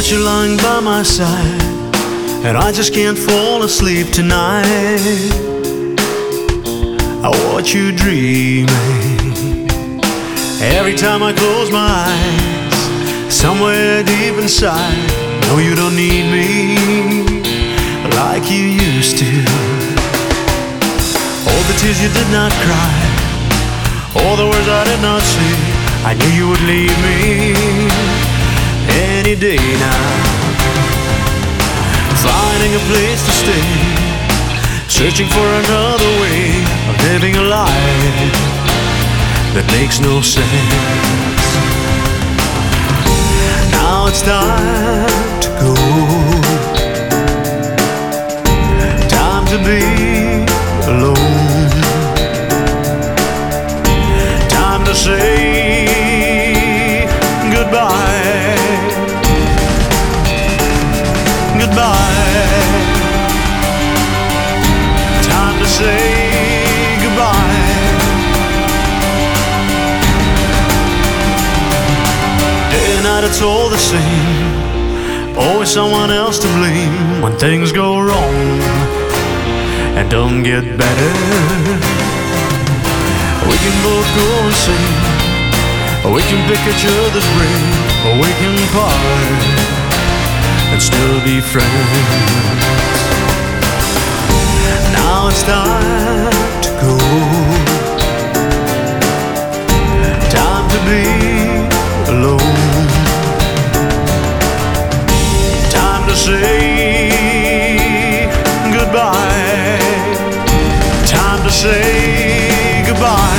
want you lying by my side, and I just can't fall asleep tonight. I want you dreaming every time I close my eyes. Somewhere deep inside, no, you don't need me like you used to. All the tears you did not cry, all the words I did not say, I knew you would leave me any day now. Finding a place to stay, searching for another way of living a life that makes no sense. Now it's time to go, time to be alone, time to say goodbye, goodbye, time to say goodbye. Day and night it's all the same, always someone else to blame when things go wrong and don't get better. We can both go insane, we can pick each other's brain, or we can part and still be friends. Now it's time to go, time to be alone, time to say goodbye, time to say goodbye.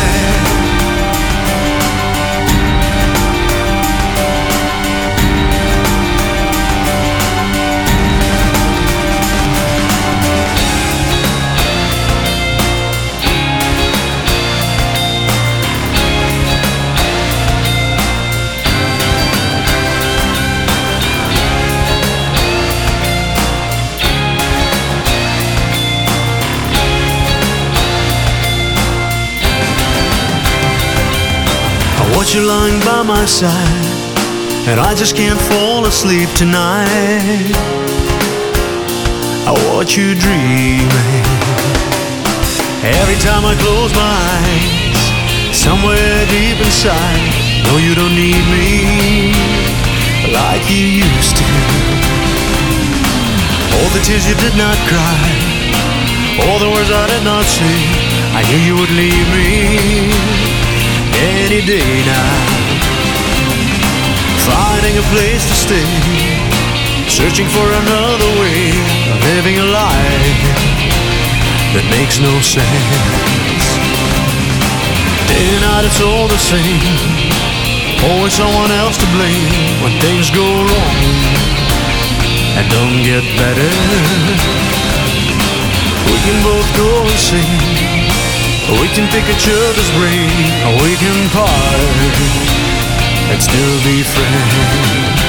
I want you lying by my side, and I just can't fall asleep tonight. I want you dreaming every time I close my eyes. Somewhere deep inside, no, you don't need me like you used to. All the tears you did not cry, all the words I did not say, I knew you would leave me any day now. Finding a place to stay, searching for another way of living a life that makes no sense. Day and night it's all the same, always someone else to blame when things go wrong and don't get better. We can both go insane, we can pick each other's brain, or we can part and still be friends.